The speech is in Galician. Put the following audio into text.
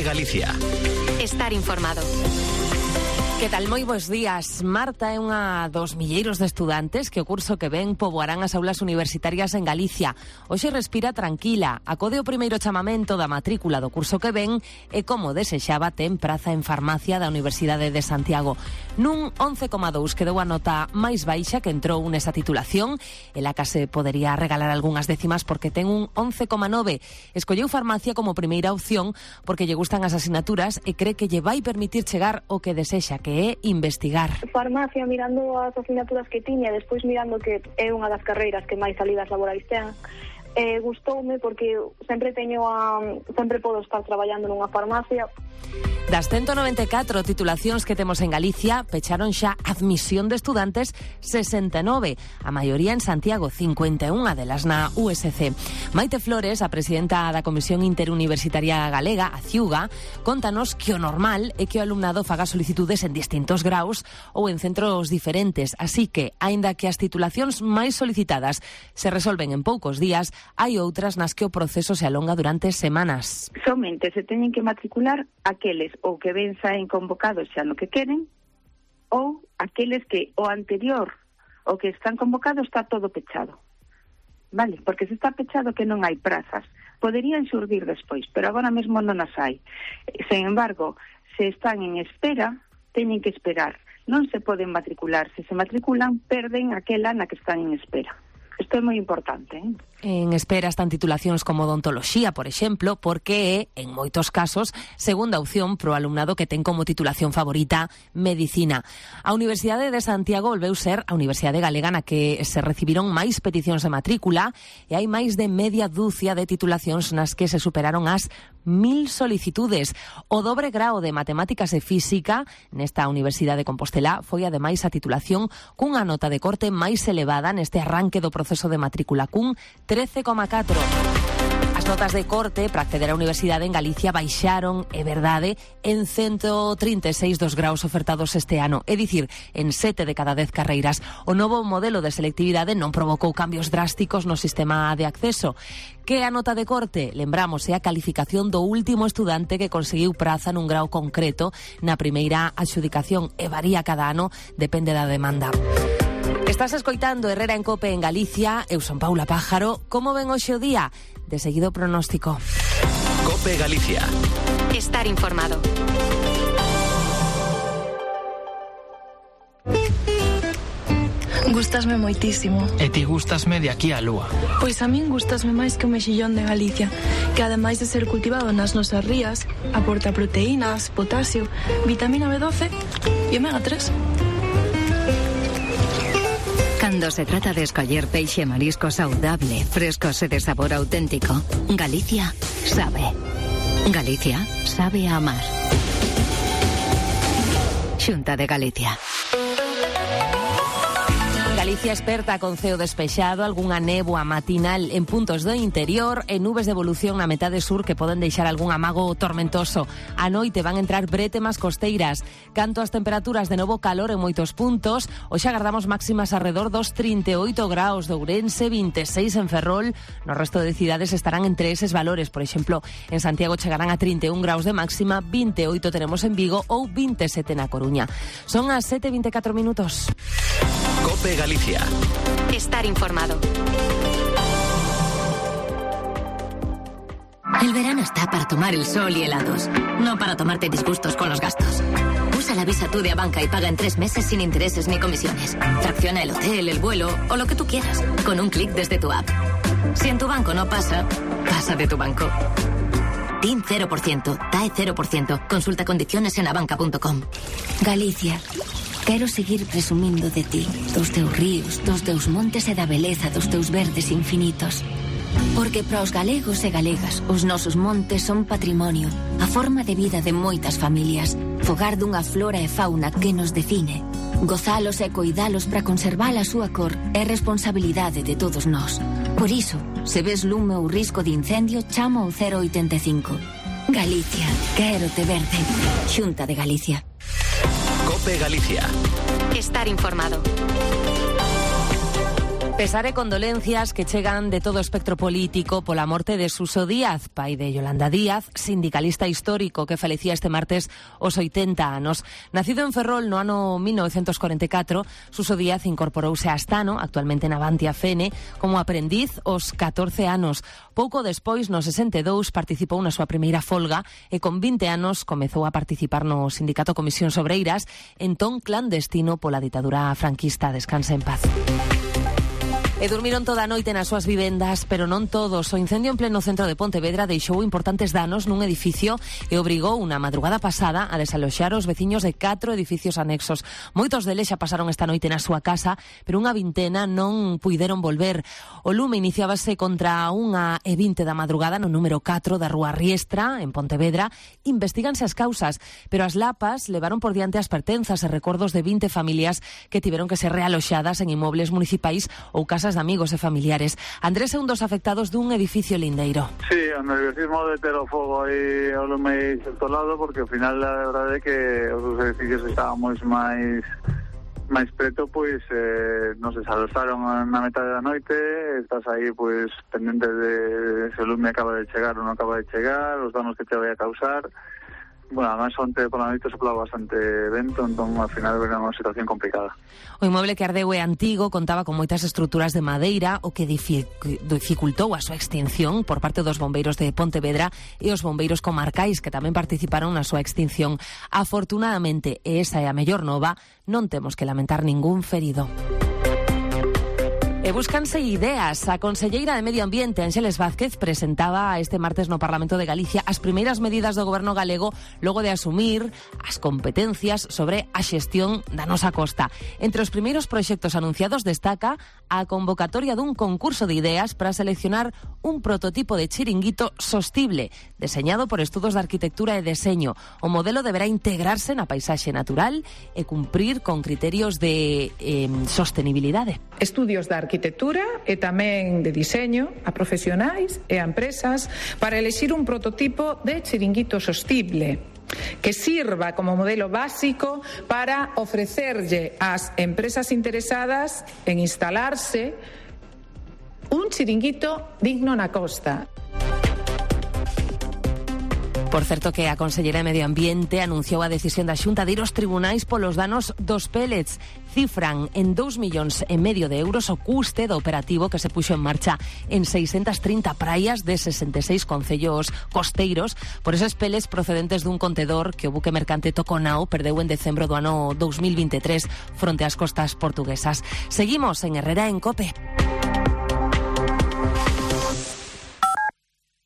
Galicia. Estar informado. Que tal? Moi bons días. Marta é unha dos milleiros de estudantes que o curso que ven poboarán as aulas universitarias en Galicia. Hoxe respira tranquila. Acode o primeiro chamamento da matrícula do curso que ven e, como desexaba, ten praza en farmacia da Universidade de Santiago. Nun 11,2 quedou a nota máis baixa que entrou nesa titulación. Ela case podería regalar algunhas décimas porque ten un 11,9. Escolleu farmacia como primeira opción porque lle gustan as asignaturas e cree que lle vai permitir chegar o que desexa, que é investigar. Farmacia, mirando as asignaturas que tiña, despois mirando que é unha das carreiras que máis salidas laborais ten, gustoume porque sempre podo estar traballando nunha farmacia. Das 194 titulacións que temos en Galicia, pecharon xa admisión de estudantes 69, a maioría en Santiago, 51 delas na USC. Maite Flores, a presidenta da Comisión Interuniversitaria Galega, a CIUGA, contanos que o normal é que o alumnado faga solicitudes en distintos graus ou en centros diferentes, así que, aínda que as titulacións máis solicitadas se resolven en poucos días, hai outras nas que o proceso se alonga durante semanas. Somente se teñen que matricular aqueles ou que ben saen convocados xa no que queren, ou aqueles que o anterior, o que están convocados, está todo pechado. Vale, porque se está pechado que non hai prazas. Poderían xurdir despois, pero agora mesmo non as hai. Sen embargo, se están en espera, teñen que esperar. Non se poden matricular. Se se matriculan, perden aquela na que están en espera. Isto é moi importante, En espera están titulacións como odontoloxía, por exemplo, porque é, en moitos casos, segunda opción pro alumnado que ten como titulación favorita medicina. A Universidade de Santiago volveu ser a Universidade Galega na que se recibiron máis peticións de matrícula e hai máis de media dúcia de titulacións nas que se superaron as 1000 solicitudes. O dobre grao de Matemáticas e Física nesta Universidade de Compostela foi ademais a titulación cunha nota de corte máis elevada neste arranque do proceso de matrícula, cun 13,4. As notas de corte para acceder á universidade en Galicia baixaron, é verdade, en 136 dos graus ofertados este ano, é dicir, en 7 de cada 10 carreiras. O novo modelo de selectividade non provocou cambios drásticos no sistema de acceso. Que a nota de corte, lembramos, é a calificación do último estudante que conseguiu praza nun grau concreto na primeira adxudicación e varía cada ano, depende da demanda. Estás escoitando Herrera en Cope en Galicia. Eu son Paula Pájaro. Como ven hoxe o día? De seguido pronóstico. Cope Galicia. Estar informado. Gústasme moitísimo. E ti gústasme de aquí á lúa. Pois a min gústasme máis que o mexillón de Galicia, que ademais de ser cultivado nas nosas rías, aporta proteínas, potasio, vitamina B12 e omega 3. Cando se trata de escoller peixe e marisco saudable, frescos e de sabor auténtico, Galicia sabe. Galicia sabe a amar. Xunta de Galicia. Galicia experta con ceo despexado, algunha néboa matinal en puntos do interior e nubes de evolución na metade sur que poden deixar algún amago tormentoso. A noite van entrar brétemas costeiras. Canto as temperaturas, de novo calor en moitos puntos. Hoxe agardamos máximas alrededor dos 38 graus de Ourense, 26 en Ferrol. No resto de cidades estarán entre eses valores. Por exemplo, en Santiago chegarán a 31 graus de máxima, 28 tenemos en Vigo ou 27 na Coruña. Son as 7:24 minutos. Cope Galicia. Estar informado. El verano está para tomar el sol y helados, no para tomarte disgustos con los gastos. Usa la Visa Tú de Abanca y paga en 3 meses sin intereses ni comisiones. Fracciona el hotel, el vuelo o lo que tú quieras con un clic desde tu app. Si en tu banco no pasa, pasa de tu banco. TIN 0%, TAE 0%. Consulta condiciones en abanca.com. Galicia. Quero seguir presumindo de ti, dos teus ríos, dos teus montes e da beleza dos teus verdes infinitos. Porque para os galegos e galegas, os nosos montes son patrimonio, a forma de vida de moitas familias, fogar dunha flora e fauna que nos define. Gozalos e coidalos para conservar a súa cor é responsabilidade de todos nós. Por iso, se ves lume ou risco de incendio, chama ao 085. Galicia, quero te verde. Xunta de Galicia. Cope Galicia. Estar informado. Pesar e condolencias que chegan de todo o espectro político pola morte de Suso Díaz, pai de Yolanda Díaz, sindicalista histórico que falecía este martes aos 80 anos. Nacido en Ferrol no ano 1944, Suso Díaz incorporouse a Astano, actualmente na Bantia Fene, como aprendiz aos 14 anos. Pouco despois, no 62, participou na súa primeira folga e con 20 anos comezou a participar no sindicato Comisións Obreiras, entón clandestino pola ditadura franquista. Descanse en paz. E durmiron toda a noite nas súas vivendas, pero non todos. O incendio en pleno centro de Pontevedra deixou importantes danos nun edificio e obrigou unha madrugada pasada a desaloxar os veciños de 4 edificios anexos. Moitos deles xa pasaron esta noite na súa casa, pero unha vintena non puideron volver. O lume iniciábase contra 1:20 da madrugada no número 4 da Rúa Riestra, en Pontevedra. Investíganse as causas, pero as lapas levaron por diante as pertenzas e recordos de 20 familias que tiveron que ser realoxadas en inmobles municipais ou casas de amigos e familiares. Andrés é un dos afectados dun edificio lindeiro. Sí, o nerviosismo de ter o fogo aí ao lume xertolado, porque ao final a verdade é que os edificios estábamos máis preto, pois non se desaloxaron na metade da noite, estás aí pois pendente de se o lume acaba de chegar ou non acaba de chegar, os danos que te vai a causar. Bueno, además onte pola noite soplaba bastante vento, entón ao final era unha situación complicada. O inmoble que ardeu é antigo, contaba con moitas estruturas de madeira, o que dificultou a súa extinción por parte dos bombeiros de Pontevedra e os bombeiros comarcais que tamén participaron na súa extinción. Afortunadamente, e esa é a mellor nova, non temos que lamentar ningún ferido. E búscanse ideas. A conselleira de Medio Ambiente, Ángeles Vázquez, presentaba este martes no Parlamento de Galicia as primeiras medidas do goberno galego logo de asumir as competencias sobre a xestión da nosa costa. Entre os primeiros proxectos anunciados destaca a convocatoria dun concurso de ideas para seleccionar un prototipo de chiringuito sostible, deseñado por estudos de arquitectura e deseño. O modelo deberá integrarse na paisaxe natural e cumprir con criterios de sostenibilidade. Estudios de arquitectura e tamén de diseño a profesionais e a empresas para elexir un prototipo de chiringuito sostible que sirva como modelo básico para ofrecerlle ás empresas interesadas en instalarse un chiringuito digno na costa. Por certo que a Conselleira de Medio Ambiente anunciou a decisión da Xunta de ir aos tribunais polos danos dos pellets. Cifran en 2,5 millóns de euros o custe do operativo que se puxo en marcha en 630 praias de 66 concellos costeiros por eses pellets procedentes dun contedor que o buque mercante Toconao perdeu en decembro do ano 2023 fronte ás costas portuguesas. Seguimos en Herrera en COPE.